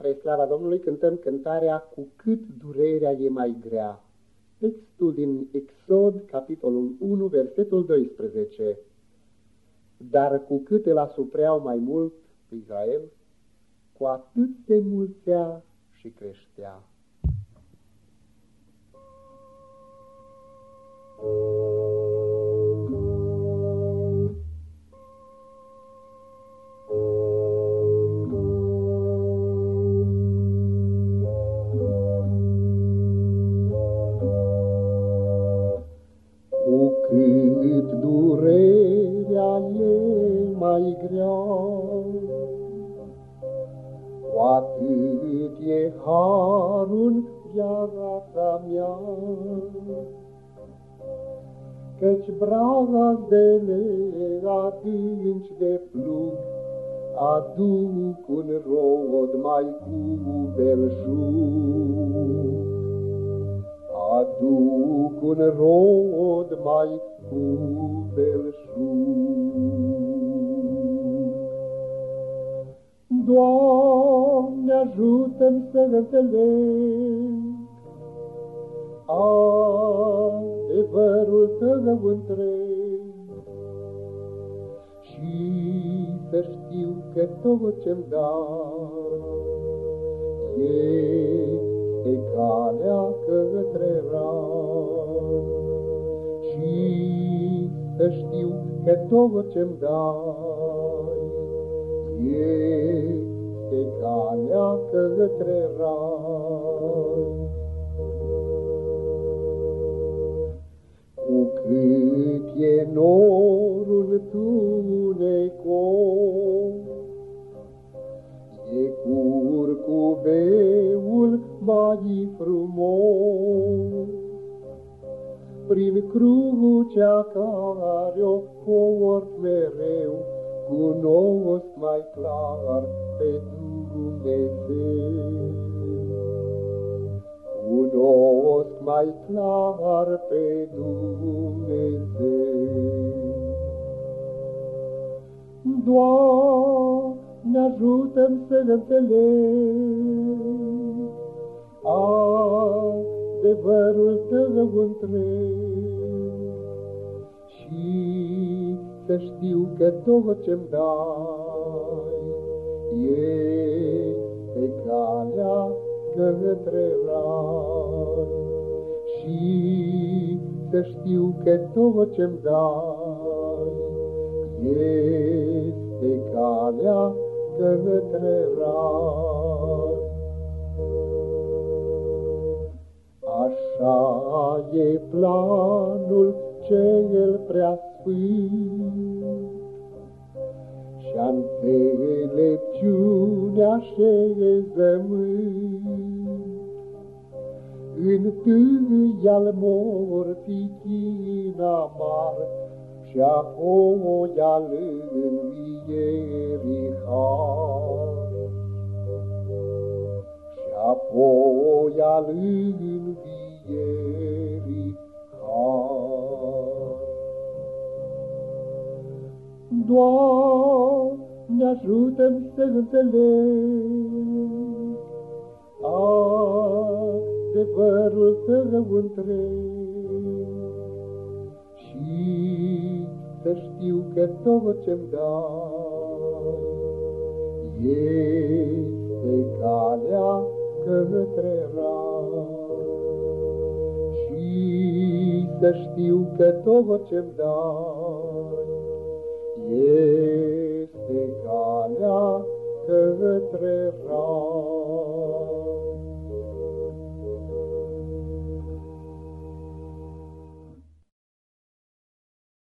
Spre slava Domnului cântăm cântarea Cu cât durerea e mai grea. Textul din Exod, capitolul 1, versetul 12. Dar cu cât îl asupreau mai mult pe Israel, cu atât se mulțea și creștea. Cu cât durerea e mai grea, cu atât e harul viața mea, căci brazdele adânci de plug aduc un rod mai cu belșug. Aduc un rod mai cu belșug. Doamne, ajută-mi să înțeleg adevărul Tău întreg și să știu că tot ce-mi dai e calea către rai și să știu că tot ce-mi dai este calea către rai. Cu cât e norul tunecos, e curcubeul mai frumos, prin crucea care-o port mereu, cunosc mai clar pe Dumnezeu. Cunosc mai clar pe Dumnezeu. Doamne, ajută-mi să înțeleg adevărul Tău întreg și să știu că tot ce-mi dai este calea către rai și să știu că tot ce-mi dai este calea către rai. Așa e planul cel prea sfânt și-a înțelepciunea așezământ. Întâi al morții chin amar și apoi al învierii har. Și apoi al învierii har. Doamne, ajută-mi să înțeleg adevărul Tău întreg și să știu că tot ce-mi dai este calea către rai și să știu că tot ce-mi dai